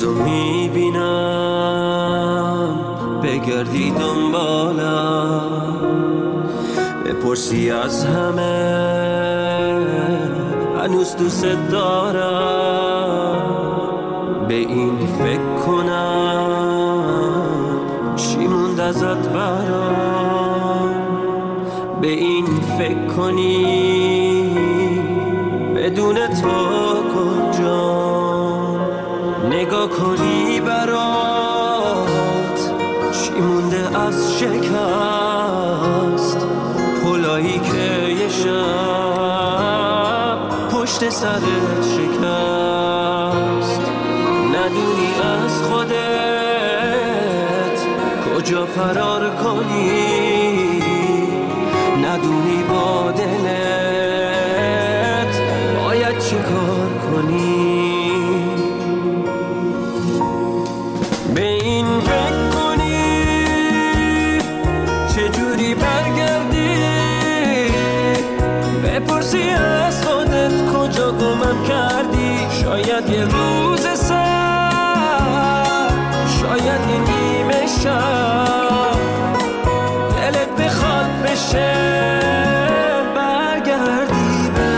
تو میبینم بگردی دنبالم، بپرسی از همه هنوز دوست دارم. به این فکر کنم چی موند ازت برام، به این فکر کنی بدون تو کجام، نگاه کنی برات چی مونده از شکست، پلایی که یه شب پشت سرت شکست. ندونی از خودت کجا فرار کنی، ندونی با دلت باید چه کار کنی. به این فکر کنی چجوری برگردی، بپرسی از خودت کجا گمم کردی. شاید یه روز سر، شاید یه نیمه شب دلت بخواد بشه برگردی به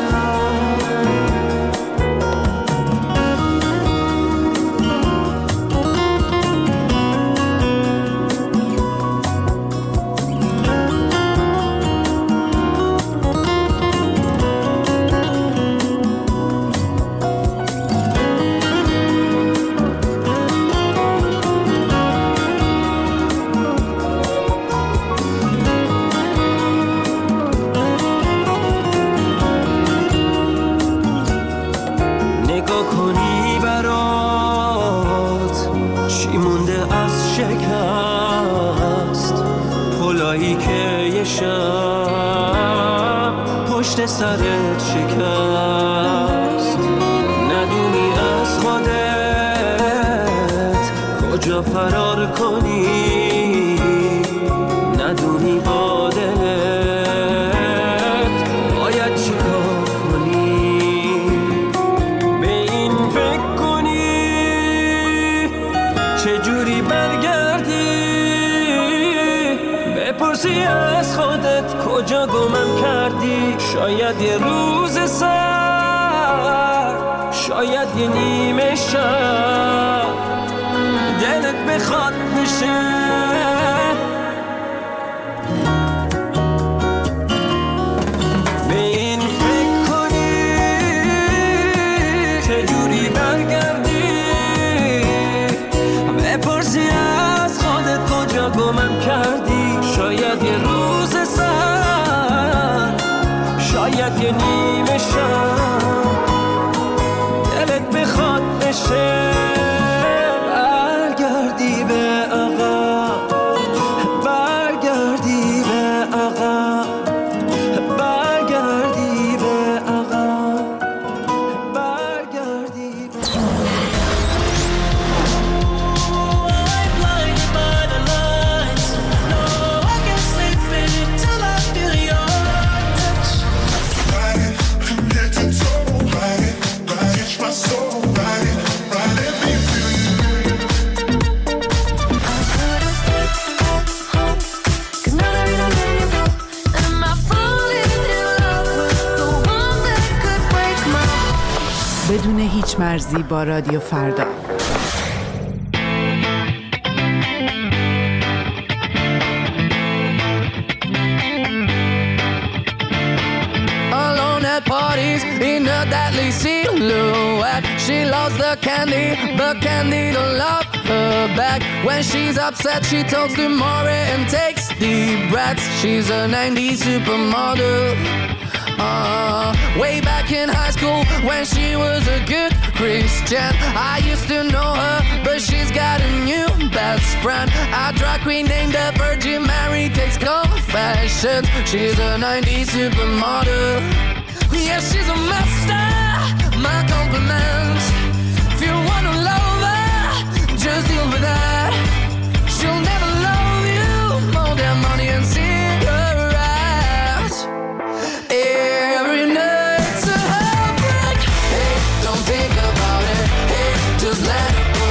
سرت شکست. ندونی از خودت کجا فرار کنی، ندونی با دلت باید چی کار کنی. به این فکر کنی چجوری برگردی، بپرسی از خودت کجا گمم کردی. شاید یه روز سر، شاید یه نیمه شب دلت بخواد بشه. به این فکر کنی چجوری برگردی، بپرسی از خودت کجا گمم کردی. شاید یه روز سر، شاید یه نیمه شب دلت بخواد بشه برگردی به عقب، برگردی به عقب، برگردی به عقب، برگردی به بدون هیچ مرزی با رادیو فردا. Alone at parties in a deadly silhouette. She loves the candy, but candy don't love her back. When she's upset, she talks to Maury and takes deep breaths. She's a 90s supermodel. Way back in high school when she was a good Christian, I used to know her, but she's got a new best friend. A drag queen named the Virgin Mary takes confessions. She's a 90s supermodel. Yeah, she's a master. My compliments. If you wanna love her, just deal with that. She'll never love you more than money and cigarettes. Every night's a heartbreak. Hey, don't think about it. Hey, just let it go.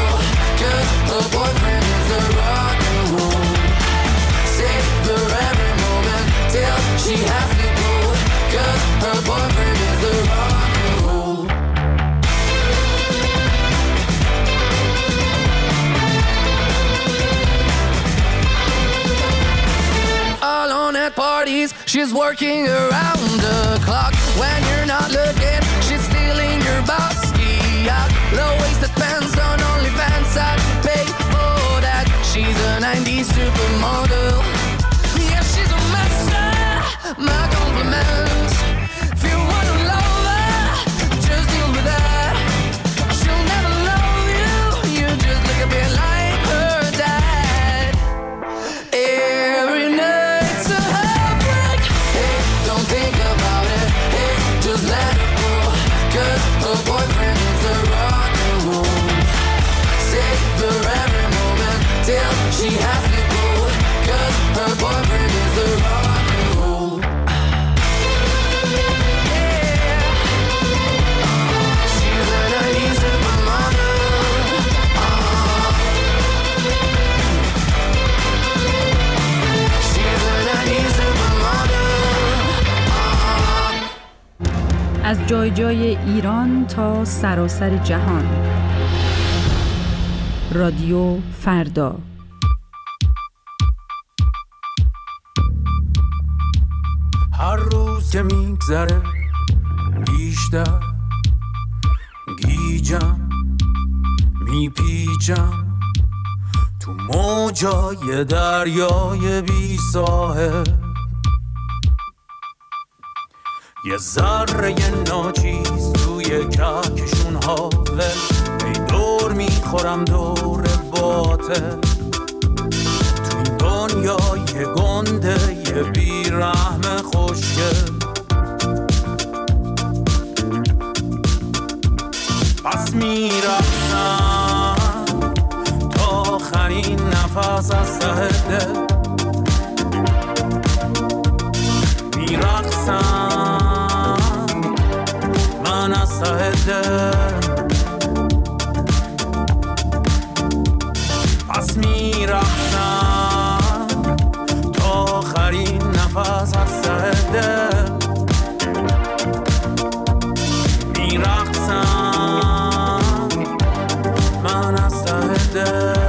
She's working around the clock when you're not looking. She's stealing your bossy out. Low-waisted pants on OnlyFans. I'd pay for that. She's a 90s supermodel. Yeah, she's a master. My compliments. If you want to love her, just deal with that. She'll never love you. You just look a bit like her dad. Every night's a heartbreak. Hey, don't think about it. Hey, just let it go. 'Cause her boyfriend is a rock and roll. Savor every moment till she has to go. 'Cause her boyfriend is a rock and roll. Yeah. She's a 90s supermodel. She's a 90s supermodel. از جای جای ایران تا سراسر جهان. رادیو فردا. هر روز که میگذره بیشتر گیجم میپیچم تو موجای دریای بی ساحل. یه ذره ناچیز توی کهکشون حاول. ای دور میخورم دور باطل تو این دنیای گنده یه بیرحم خوشگل. پس میرقصم تا آخرین نفس از ته دل. میرقصم من از ته دل. پس میرقصم تا آخرین نفس از ته دل. میرقصم من از ته دل.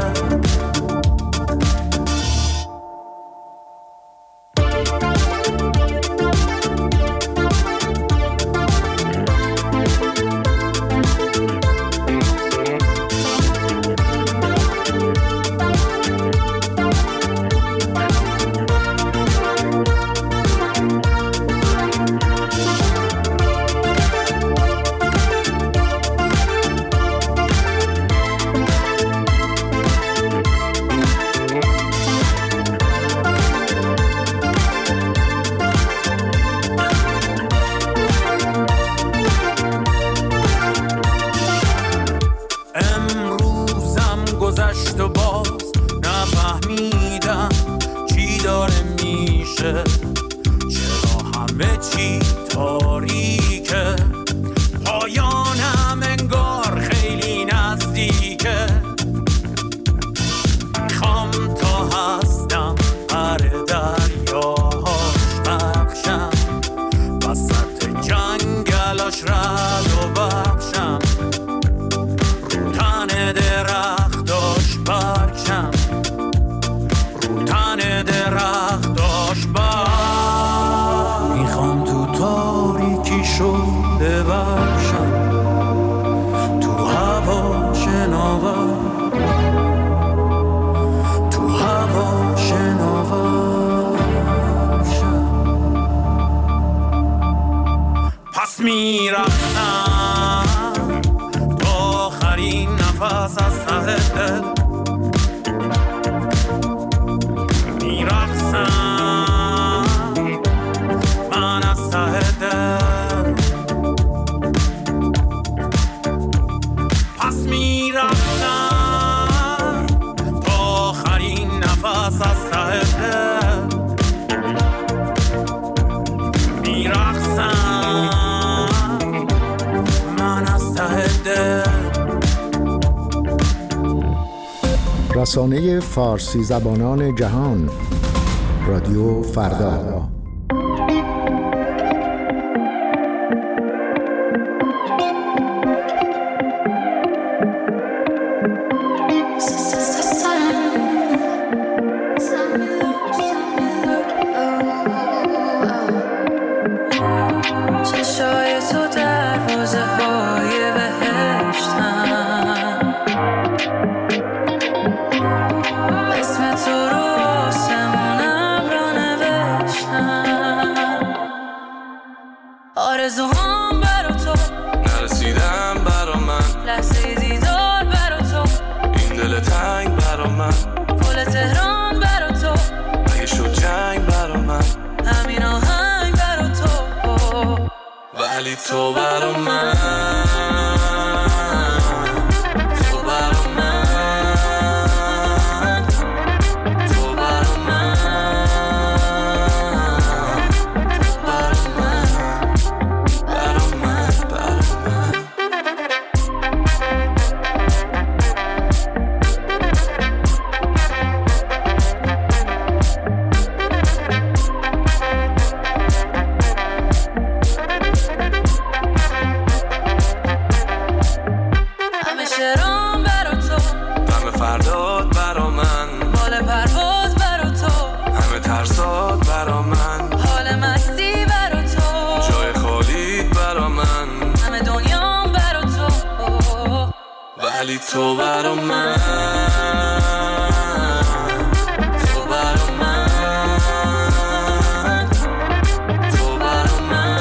گذشت و باز نفهمیدم چی داره میشه. چرا همه چی تاریکه. پایانم انگار خیلی نزدیکه. میخوام تا هستم هر دریاهاش بخشم. وسط جنگلاش رد و بخشم. رو تن درختاش برکشم. رو تن درختاش برکشم. میخوام تو تاریکیشو ببخشم. تو هوا شناور. تو هوا شناورشم. پس میرفتم تا آخرین نفس از ته دل. میرقصم من از ته دل. پس میرقصم تا آخرین نفس از ته دل. میرقصم من از ته دل. رسانه فارسی زبانان جهان رادیو فردا. آرزوهام برا تو نرسیدم برا من، لحظه دیدار برا تو این دل تنگ برا من، گل تهران برا تو اگه شد جنگ برا من، همین آهنگ برا تو ولی تو برا من، تو برا من، تو برا من، تو برا من، برا من، برا من. شرام برا تو غم فرداد برا من، بال پرواز برا تو همه ترسات برا من، حال مستی برا تو جای خالیت برا من، همه دنیام برا تو ولی تو برا من، تو برا من، تو برا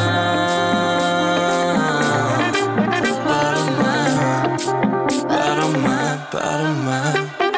من، تو برا من، برا من، برا من.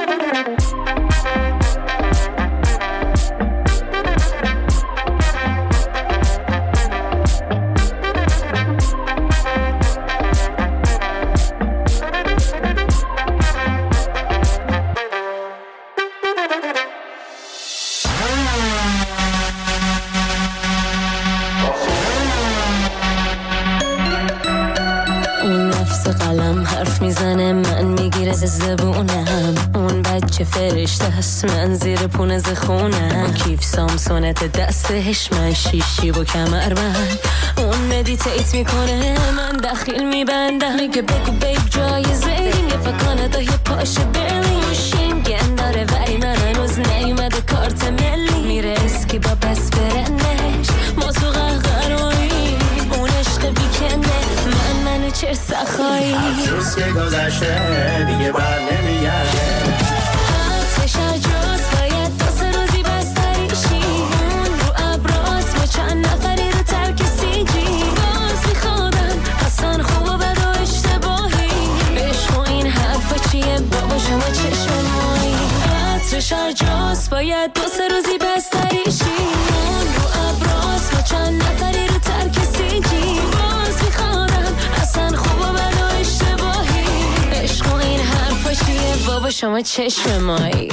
اون نفس قلم حرف میزنه من میگیره زبونم، اون بچه فرشته هست من زیر پونه زخونم، کیف سامسونت دستش من شیشی و کمربند، اون مدیتیت میکنه من دخیل میبندم، میگه بگو بیب جایزه یه پاکانه یه پاشه بریم شینگن داره ولی من هنوز نیومده کارت ملی، میره اسکی با بس برنش ما تو قهقرایی اون عشق بیکنه منو چه سخایی افسوس که گذشته دیگه بر نمیگرده، آتش عجاز باید دو سه روزی بستریشی، اون رو ابراز با چند نفری رو ترک سیجی، باز میخوادم اصلا خوب و بد و اشتباهی، عشق و این حرفا چیه بابا شما چشم مایی، آتش عجاز باید دو سه روزی بستریشی، اون رو ابراز با چند نفری رو ترک سیجی، باز میخوادم اصلا خوب و بد و اشتباهی، عشق و این حرفا چیه بابا شما چشم مایی.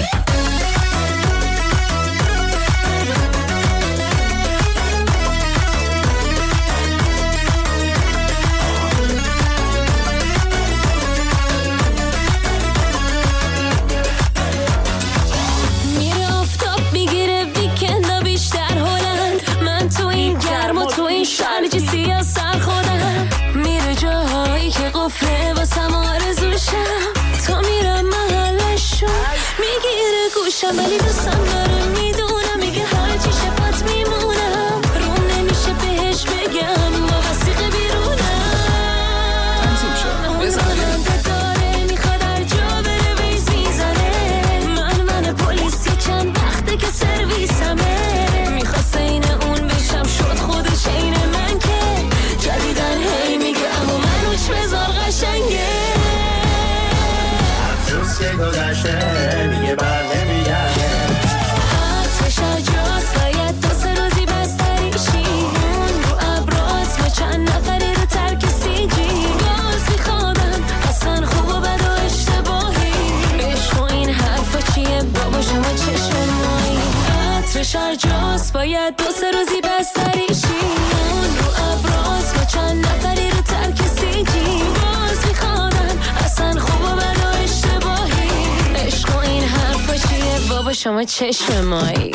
میره آفتاب میگیره ویکندا بیشتر هلند، من تو این گرم و تو این شرجی سیاه سر خودم، میره جاهایی که قفله واسم آرزوشم، تا میرم محلشو میگیره گوشم ولی دوستم داره میدونم، میگه هرچی شفت میمونم روم نمیشه بهش بگم با وسیقه بیرونم، اونم داره میخواد هر جا بره ویز میزنه، من پلیسی چند وقته که سرویسمه، میخواست این اون بشم شد خودش این من که جدیدن هی میگه اما منوش بذار قشنگه، افسوس که گذشته دیگه بر نمیگرده، آتش عجاز باید دو سه روزی بستریشی، اون رو ابراز با چند نفری رو ترک سیجی، باز میخوادم اصلا خوب و بد و اشتباهی، عشق و این حرفا چیه بابا شما چشم مایی، آتش عجاز باید دو سه روزی بستریشی، اون رو ابراز با چند نفری رو ترک سیجی، باز میخوادم اصلا خوب و بد و اشتباهی، عشق و این حرفا چیه بابا شما چشم مایی.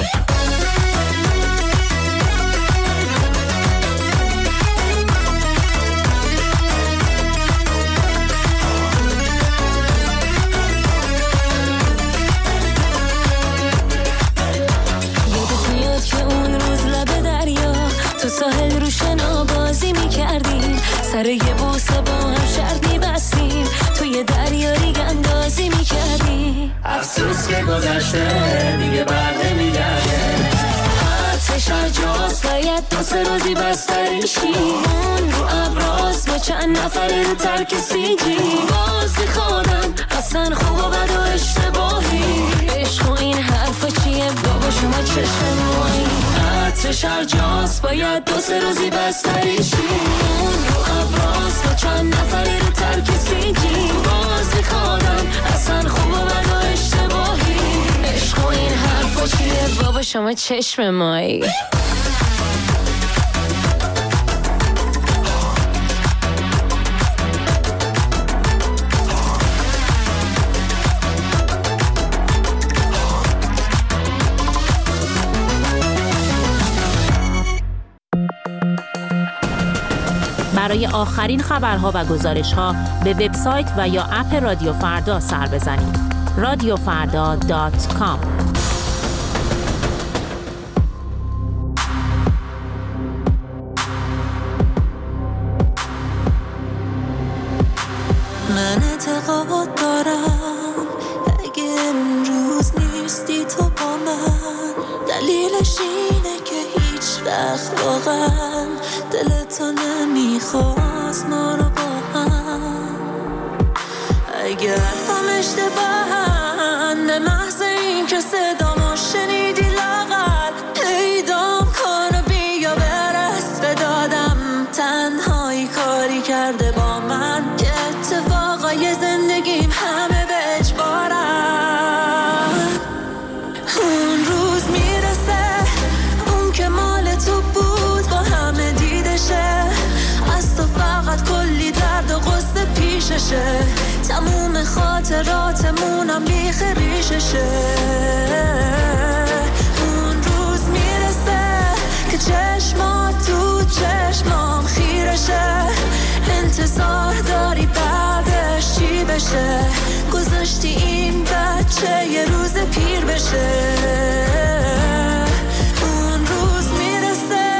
یادت میاد که اون روز لب دریا تو ساحل رو شنا بازی میکردیم، سر یه بوسه با هم شرط میبستیم، توی دریا ریگ اندازی میکردیم، افسوس که گذشته دیگه بر نمیگرده، آتش عطرش هر جاست باید 2-3 روزی بستریشی. اون رو ابراز با چند نفره رو ترک سیجی. باز میخوادم اصلا خوب و بد و اشتباهی. عشق و این حرفا چیه بابا شما چشم مایی. عطرش هر جاست باید 2-3 روزی بستریشی. اون رو ابراز با چند نفره رو ترک سیجی. باز میخوادم اصلا خوب و بد و اشتباهی. عشق و این حرفا چیه بابا شما چشم مایی. برای آخرین خبرها و گزارش‌ها به وبسایت و یا اپ رادیو فردا سر بزنید. radiofarda.com. من اعتقاد دارم اگه امروز نیستی تو با من، دلیلش اینه که هیچ وقت واقعا دلتو نمیخواست ما رو با هم. اگر هم اشتباهن به محض این که صدامو شنیدی لاغر پیدام کن و بیا برس به دادم. تنهایی کاری کرده با من که اتفاقای زندگیم همه به اجبارن. اون روز میرسه اون که مال تو بود با همه دیدشه. از تو فقط کلی درد و غصه پیششه. تموم خاطراتمونم بیخ ریششه. اون روز میرسه که چشمات تو چشمام خیرشه. انتظار داری بعدش چی بشه؟ گذاشتی این بچه یه روز پیر بشه. اون روز میرسه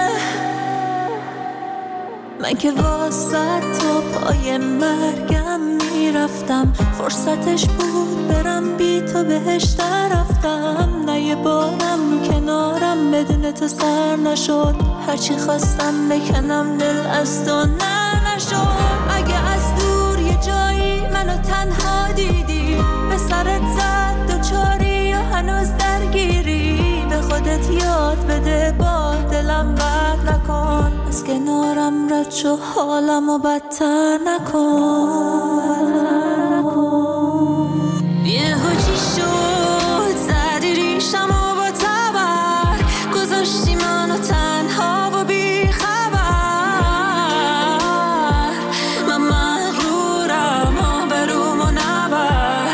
من که واسه تا پای مرگم میرفتم. فرصتش بود برم بی تو بهشت رفتم. نه یه بارم کنارم بدون تو سر نشد. هرچی خواستم بکنم دل از تو نشد. اگه از دور یه جایی منو تنها دیدی به سرت زد دوچاری یا هنوز درگیری، به خودت یاد بده با دلم بد نکن. از کنارم رد شو حالمو بدتر نکن. یهو چی شد زدی ریشمو با تبر، گذاشتی منو تنها و بی خبر. من مغرورم آبرومو نبر.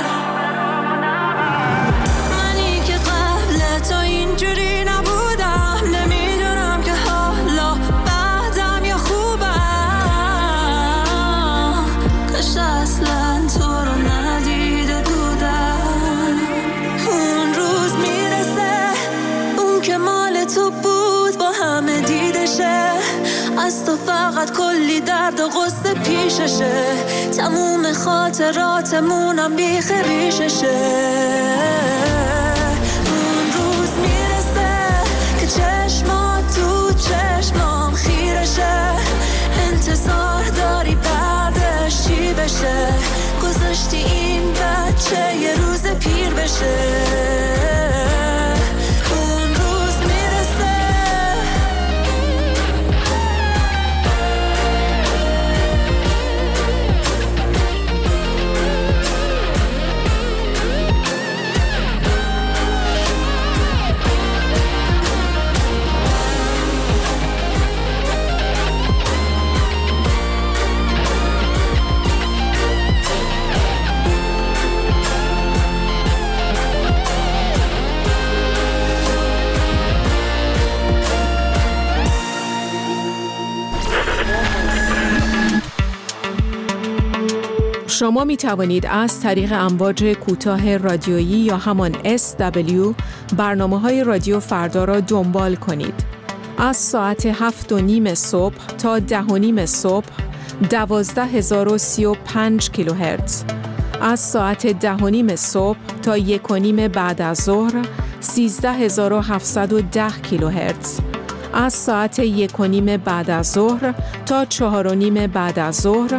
منی که قبل تو اینجوری نبودم. نمیدونم که حالا بعدم یا خوبم. کاش اصلا تو رو ندیده بودم. اون روز میرسه اون که مال تو بود با همه دیدشه. از تو فقط کلی درد و غصه پیششه. تموم خاطراتمونم بیخ ریششه. اون روز میرسه که چشمات تو چشمام خیرشه. انتظار داری بعدش چی بشه؟ گذاشتی این بچه یه روز پیر بشه. اون روز میرسه شما می توانید از طریق امواج کوتاه رادیویی یا همان SW برنامه‌های رادیو فردا را دنبال کنید. از ساعت 7:30 صبح تا 10:30 صبح 12035 کیلوهرتز. از ساعت 10:30 صبح تا 1:30 بعد از ظهر 13710 کیلوهرتز. از ساعت 1:30 بعد از ظهر تا 4:30 بعد از ظهر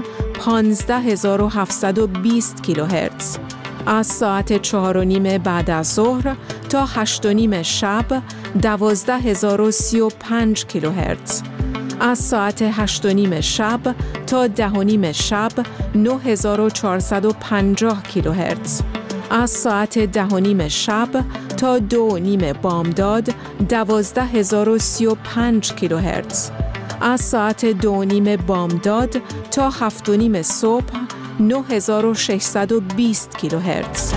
15720 کیلوهرتز. از ساعت 4:30 بعد از ظهر تا 8:30 شب 12035 کیلوهرتز. از ساعت 8:30 شب تا 10:30 شب 9450 کیلوهرتز. از ساعت 10:30 شب تا 2:30 بامداد 12035 کیلوهرتز. از ساعت 2:30 بامداد تا 7:30 صبح 9620 کیلوهرتز.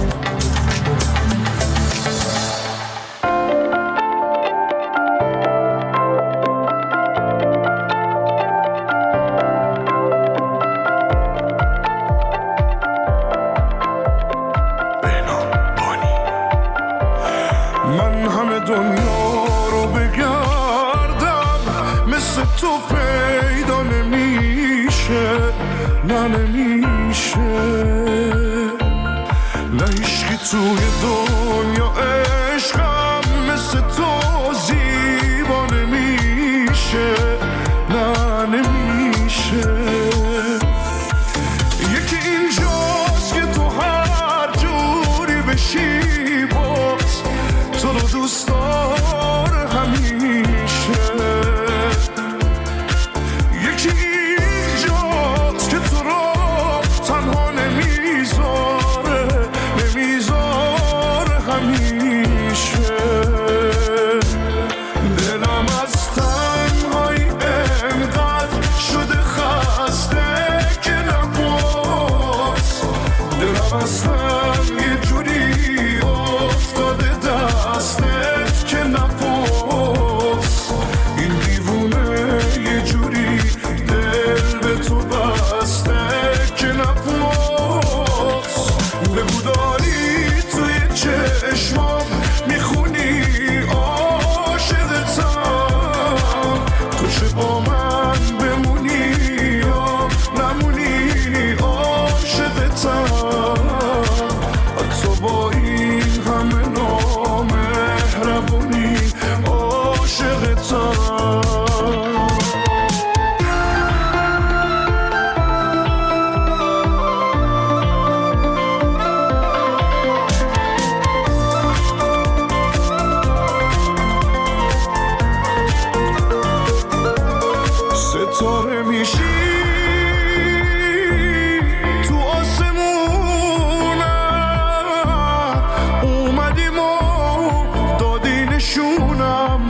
من همه دنیا رو بگردم مثل تو پیدا نمیشه، نه نمیشه، نه هیچکی توی دنیا عشقم مثل تو زیبا نمیشه، نه نمیشه. یکی اینجاست که تو هر جوری بشی باز تو رو دوست داره همیشه. یکی اینجاست که تو رو تنها نمیذاره همیشه. دلم از تنهایی انقدر شده خسته که نباز، دلم اصلا یه جوری افتاده دستت که نباز. این دیوونه یه جوری دل به تو بسته که نباز. بگو داری توی چشمام میخونی عاشقتم، تو چه با من بمونی یا نمونی عاشقتم. حتی با این همه نامهربونی عاشقتم. ستاره میشی تو آسمونم، اومدیم و دادی نشونم.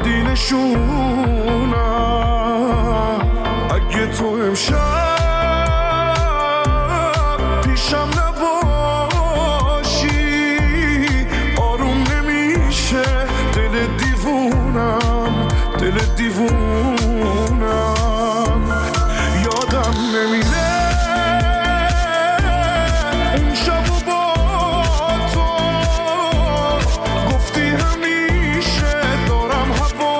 اگه تو امشب پیشم نباشی آروم نمیشه دل دیوونم. یادم نمیره اون شب و با تو گفتی همیشه دارم هوا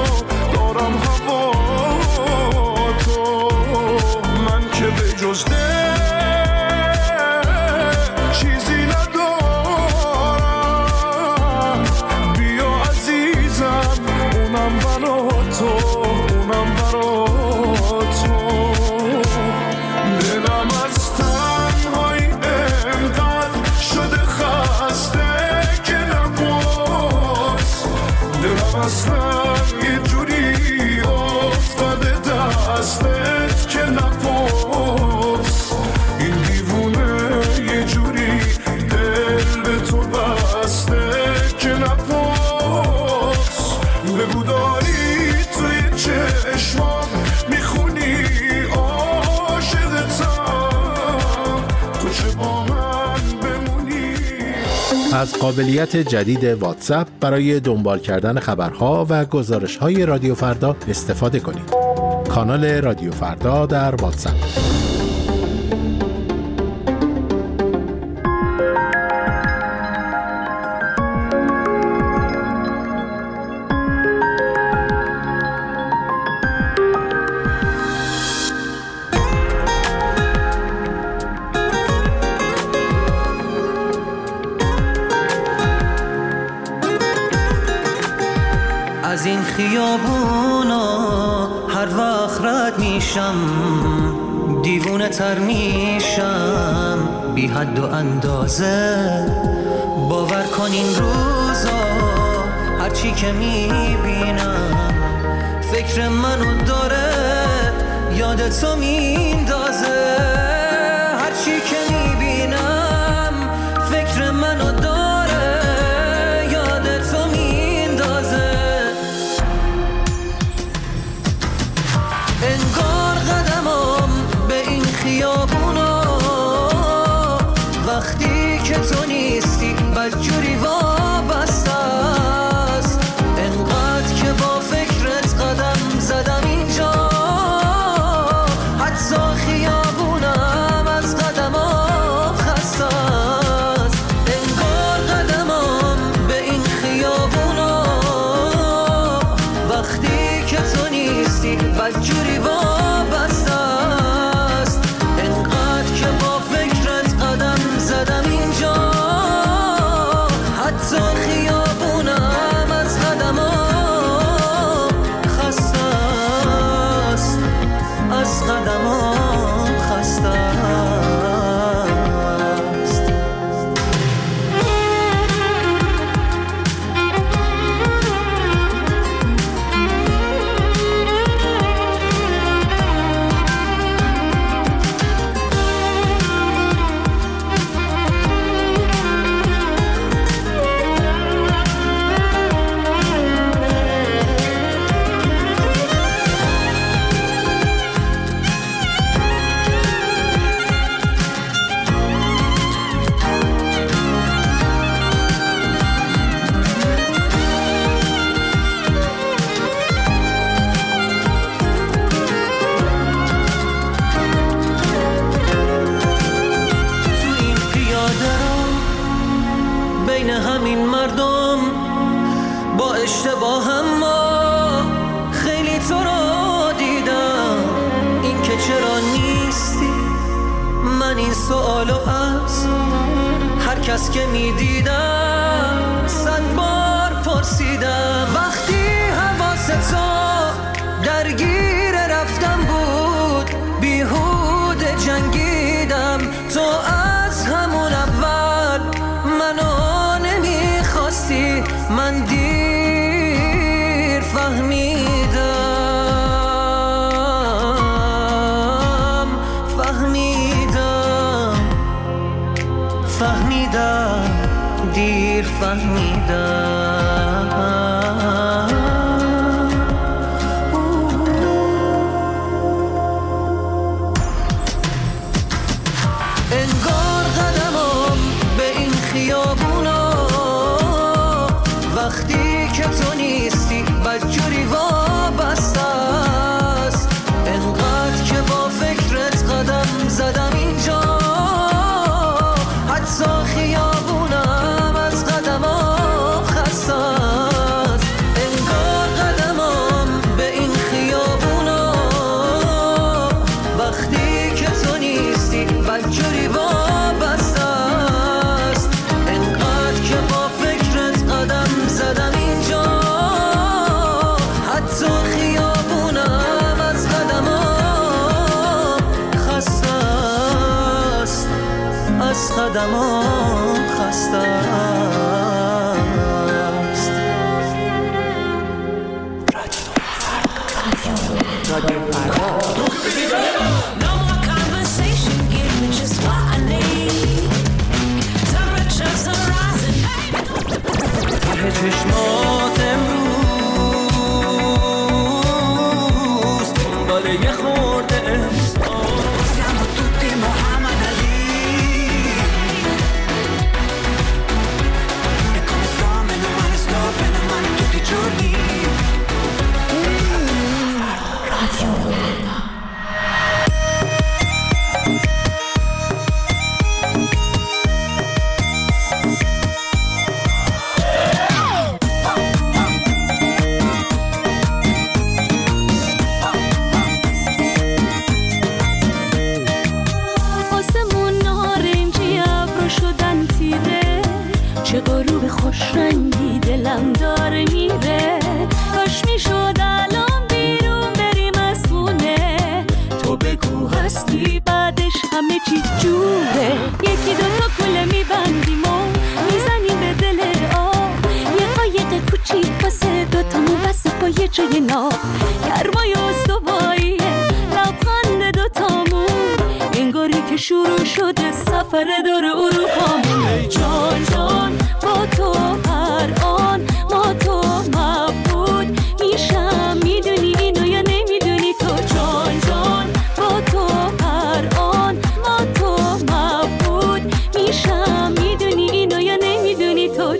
تو. من که به جز چیزی ندارم، بیا عزیزم اونم برا تو. دلم از تنهایی انقدر شده خسته که نباز، دلم اصلا یه جوری افتاده دستت که نباز. این دیوونه یه جوری دل به تو بسته که نباز. بگو داری توی چشمام میخونی عاشقتم، تو چه با من بمونی. از قابلیت جدید واتساپ برای دنبال کردن خبرها و گزارش‌های رادیو فردا استفاده کنید. کانال رادیو فردا در واتساپ. خیابونا هر وقت رد میشم دیوونه تر میشم بی حد و اندازه. باور کن این روزا هرچی که میبینم فکر منو داره یادتو میندازه. هرچی که میبینم فکر منو داره یادتو میندازه. انگار قدمم به این خیابونا وقتی که تو نیستی بدجوری وابسته است. انقدر که با فکرت قدم زدم اینجا حتی خیابونم از قدمام خسته است. انگار قدمم به این خیابونا وقتی که تو نیستی بدجوری وابسته است. انقدر که با فکرت قدم زدم اینجا حتی خیابونم از قدمام خسته است. از قدمام خسته است. بین همین مردم با اشتباهم ما خیلی تو رو دیدم. این که چرا نیستی من این سوالو از هر کس که میدیدم 100 بار پرسیدم. وقتی حواست تو درگیر رفتم بود بیهوده جنگیدم. تو از همون اول منو نمیخواستی. من دیر فهمیدم دیر فهمیدم. انگار قدمم به این خیابونا وقتی که تو نیستی بدجوری وابسته است. انقدر که با فکرت قدم زدم اینجا حتی خیابونم از قدمام خسته است. انگار قدمم به این خیابونا وقتی که تو نیستی بدجوری وابسته است. انقدر که با فکرت قدم زدم اینجا حتی خیابونم از قدمام خسته است. از قدمام خسته است. رادیو فردا. No more conversation, give me just what I need. Temperatures are rising. ته چشمات امروز دنبال یه خورده احساس. Siamo tutti Muhammad Ali. E come sto, meno male sto, bene male tutti i giorni. Radio چه غروب خوش رنگی دلم داره میره. کاش میشد چه ناب گرمای استواییه لبخند دوتامون انگاری که شروع شده سفر دور اروپامون ای جان جان با تو هر آن ما تو مبود میشم میدونی اینو یا نمیدونی تو جان جان با تو هر آن ما تو مبود میشم میدونی اینو یا نمیدونی تو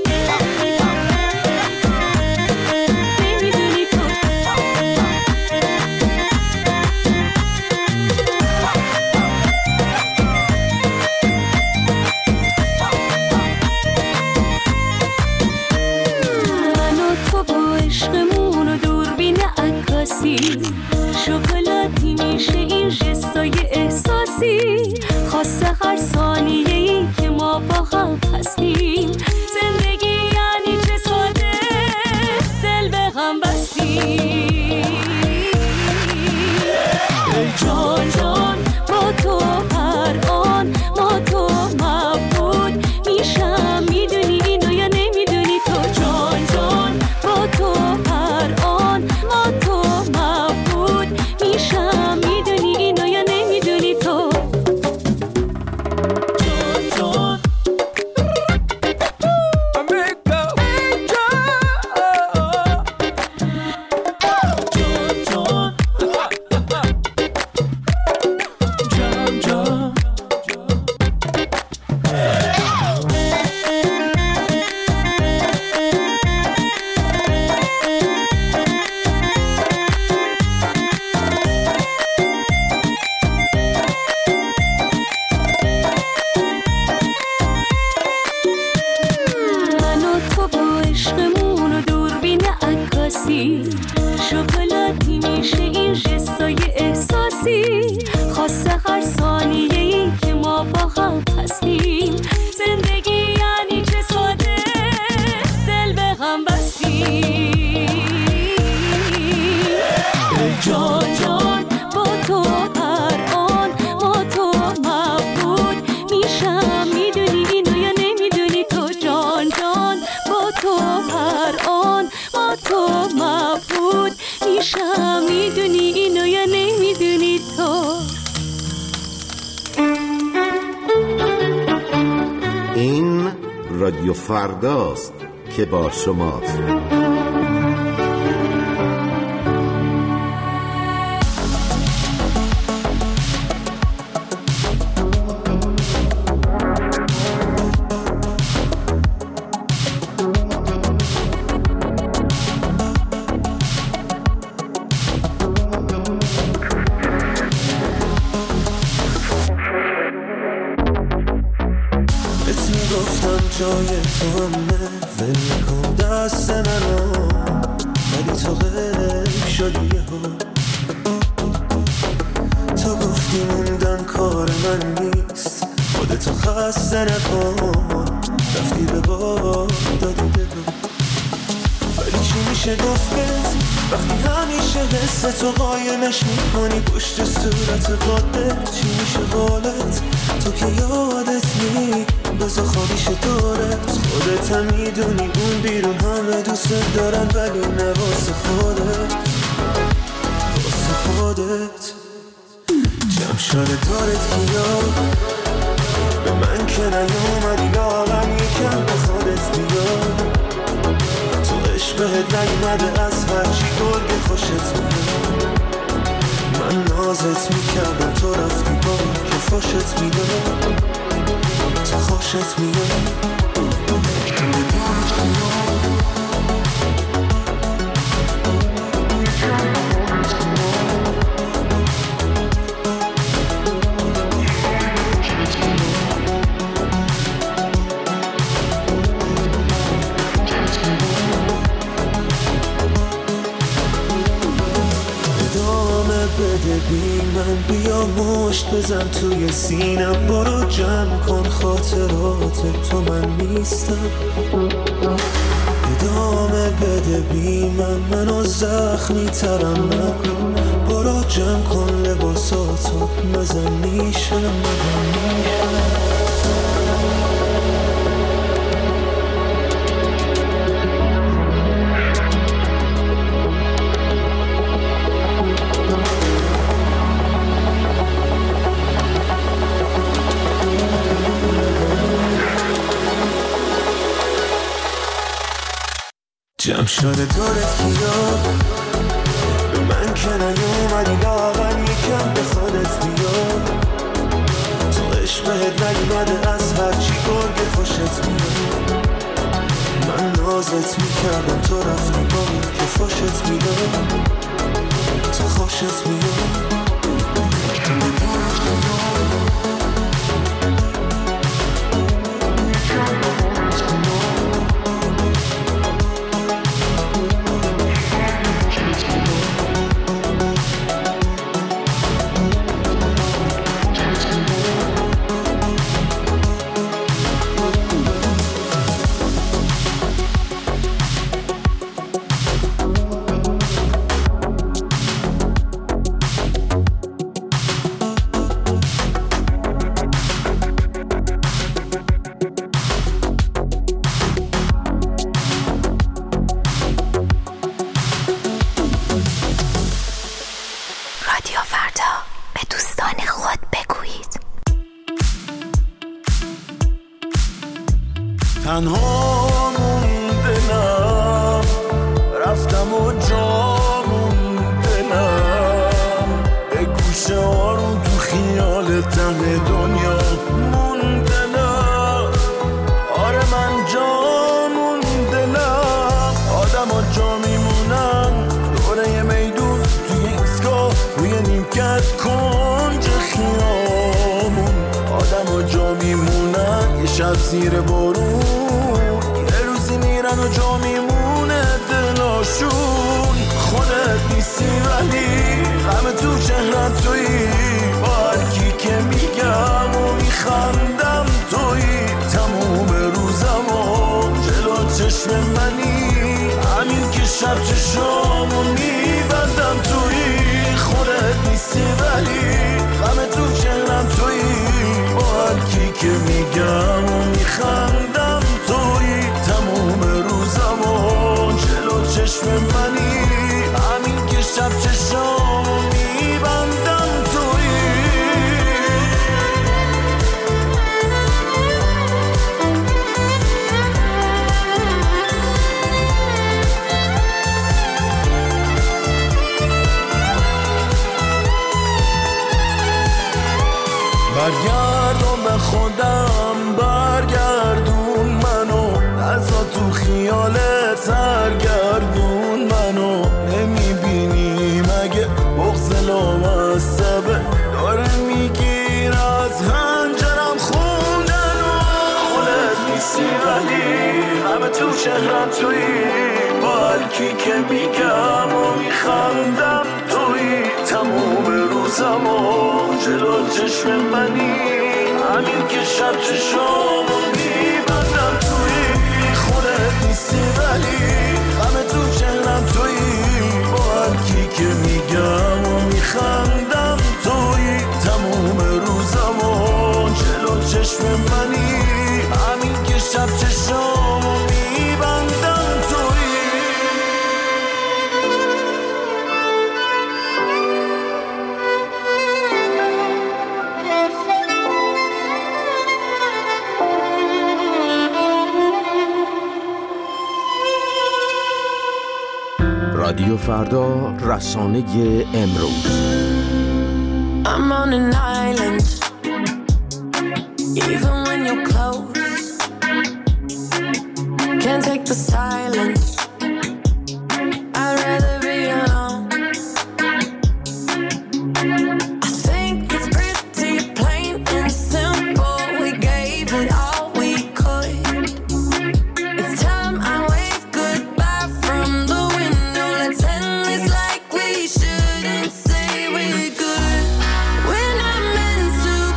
شکلاتی میشه این جستای احساسی خاصه هر ثانیه‌ای که ما با هم هستیم زندگی یعنی چه ساده دل به غم بستیم ای جان جان با تو هر آن ما تو مبود میشم میدونی اینو یا نمیدونی تو جان جان با تو هر آن ما تو مبود میشم میدونی اینو یا نمیدونی تو جان شکلاتی میشه این جستای احساسی خاصه هر ثانیه‌ای که ما با هم هستیم زندگی یعنی چه ساده دل به غم بستیم جان جان با تو هر آن ما تو مبود میشم میدونی اینو یا نمیدونی تو جان جان با تو هر آن ما تو مبود میشم میدونی اینو یا نمیدونی تو این رادیو فرداست که با شماست. جای تو همه ول کن دست منو ولی تو غیب شدی یهو تو گفتی موندن کار من نیست خودتو خسته نکن رفتی به بابا دادی بگو ولی چی میشه گفت وقتی همیشه حس تو قایمش میکنی پشت صورت قادت چی میشه قولت تو که یادت نی بزا خوابیش دارت خودت هم میدونی اون بیرون همه دوست دارن ولی نه واسه خودت واسه خودت جمع شده دارت کیا به من که نیومدی لاغم یکم به خودت بیا تو عشقت نیومده از هرچی گرگ خوشت میاد من نازت میکردم تو رفتی با که خوشت میاد تو خوشت میاد بده بی من بیا مشت بزن توی سینم برو جمع کن خاطرات تو من نیستم ادامه بده بی من منو زخمی ترم نکن برو جمع کن لباساتو مزن میشم شده دورت کیا به من که نیومدی لاغل یکم به خودت بیا تو عشق بهت نیومده از هرچی گرگ خوشت میاد من نازت میکردم تو رفتی با که خوشت میاد تو خوشت میاد تنها موندنم رفتم و جا موندنم به گوشه آروم تو خیال ته دنیا موندنم آره من جا موندنم آدم ها جا میمونن دوره یه میدون توی ایستگاه روی نیمکت کنج خیامون آدم ها جا میمونن یه شب زیر بارون و جا میمونه دلاشون خودت نیستی ولی غم تو چهرت تویی با هرکی که میگم و میخندم تویی تموم روزم و جلو چشم منی همین که شب چشامو میبندم تویی خودت نیستی ولی غم تو چهرم تویی با هرکی که میگم و میخندم تویی تموم روزم و جلو چشم منی همین که شب چشامو میبندم تویی برگردون به خودم برگردون منو نزا تو خیالت سرگردون منو نمیبینی مگه بغض لامصبه داره میگیر از هنجرم خوندنو خودت نیستی ولی همه تو چهرم تویی با هرکی که میگم و میخندم تویی تموم روزم و جلو چشم منی همین که شب چشامو میبندم تویی خودت نیستی ولی همه تو چهرم تویی با هرکی که میگم و میخندم تویی تموم روزم و جلو چشم منی همین که شب چشامو میبندم تویی رادیو فردا رسانه امروز I'm on an island even when you're close can't take the silence I'd rather be alone I think it's pretty plain and simple we gave it all we could it's time I wave goodbye from the window let's end this like we shouldn't say we're good we're not meant to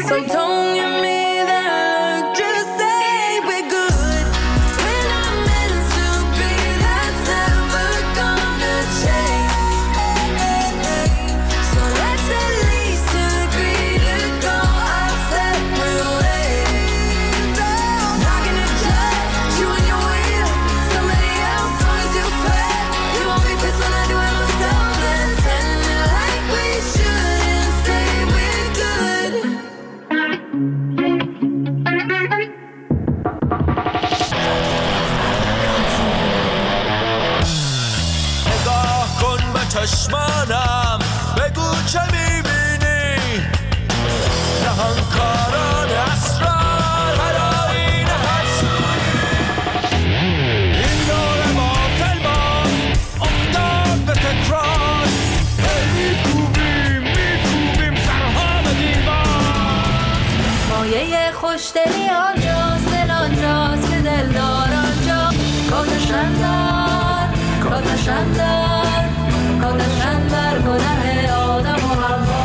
So don't give me that look, just say we're good. We're not meant to be, that's never gonna change. So let's at least agree to go our separate ways. Not gonna judge you when you're with somebody else, as long as you swear you won't be pissed when I do it myself. Let's end it like we should and say we're good. نگاه کن به چشمانم، بگو چه میبینی. نهانکاران اسرار هر آینه هر سوی. این دور باطل باز افتاد به تکرار. میکوبیم سرها به دیوار. مایه خوشدلی آنجاست، دل آنجاست که دلدار آنجا. کاتشن در گناه آدم و حوا.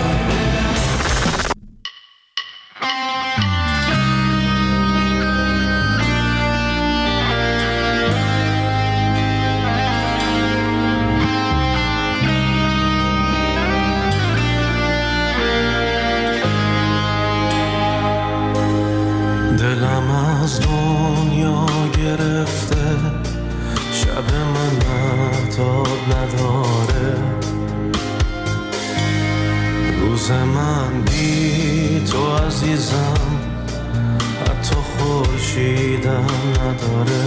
دلم از دنیا گرفته، شب من مهتاب نداره. روز من بی تو عزیزم، حتی خورشیدم نداره.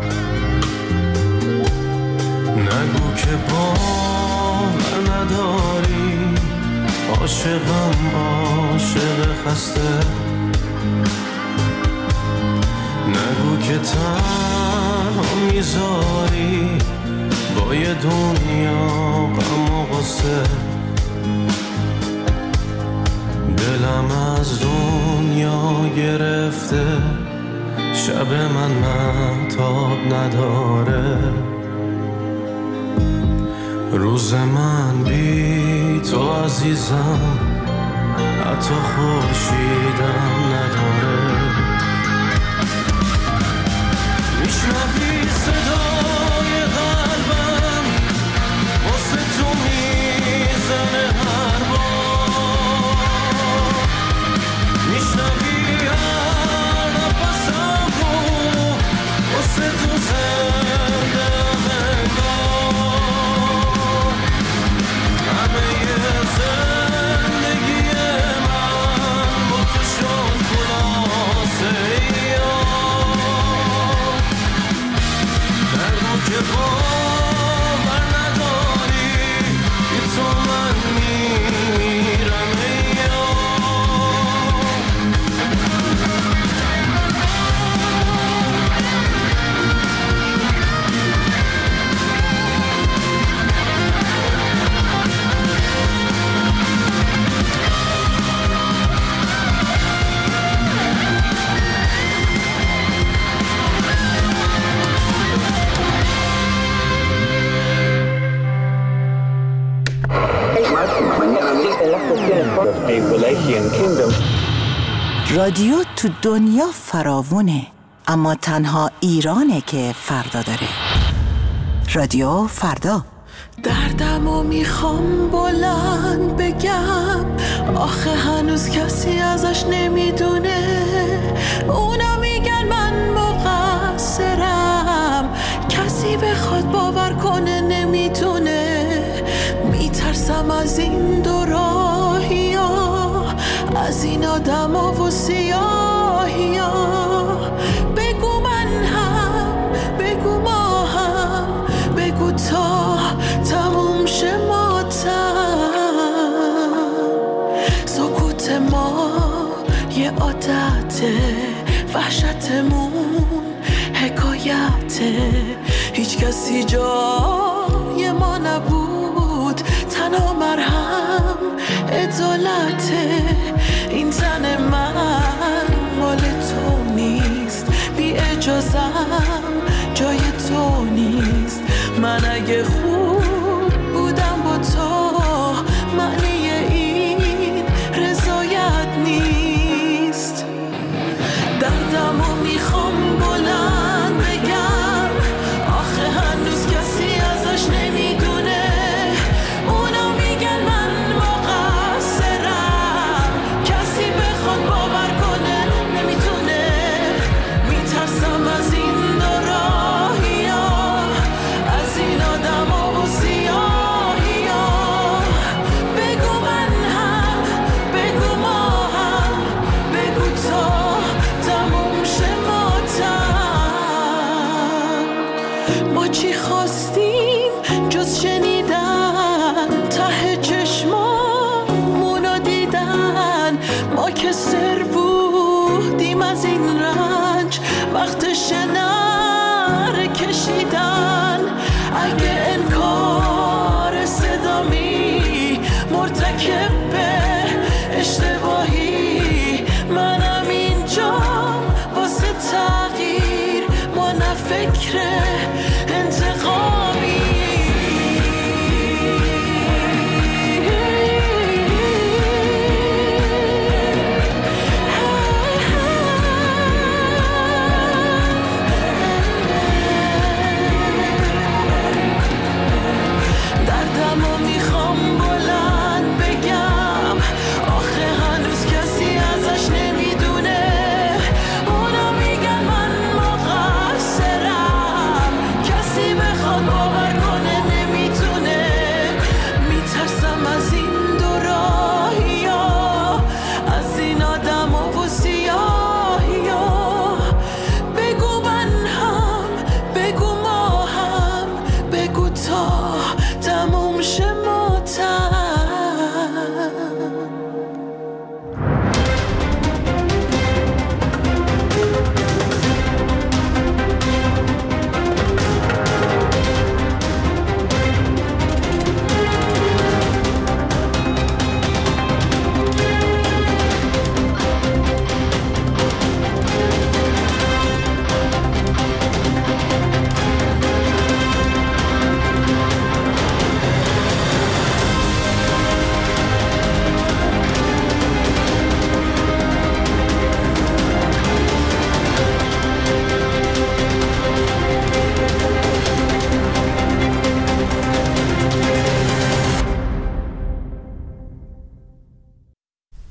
نگو که باور نداری، عاشقم عاشق خسته. نگو که تنها میذاری با یه دنیا غم و غصه. دلم از دنیا گرفته، شب من مهتاب نداره. روز من بی تو عزیزم، حتی خورشیدم نداره. میشنوی صدای قلبم واسه تو میزنه هر بار. میشنوی هر نفسم رو واسه تو زنده انگار. همه زندگی من با تو شد خلاصه. که باور نداری، بی تو من میمیرم. رادیو تو دنیا فراوونه، اما تنها ایرانه که فردا داره. رادیو فردا. دردمو میخوام بلند بگم، آخه هنوز کسی ازش نمیدونه. اونا میگن من مقصرم، کسی بخواد باور کنه نمیتونه. میترسم از این دو راهی ها، از این آدم ها و سیاهی ها. بگو من هم، بگو ما هم، بگو تا تموم شه ماتم. سکوت ما یه عادته، وحشتمون حکایته. هیچ کسی جای ما نبود، تنها مرهم عدالته. این تن من مال تو نیست، بی اجازم جای تو نیست. من اگه خوب بودم با تو، معنی این رضایت نیست. ما که سر بودیم از این رنج وقت شنر کشیدن. اگه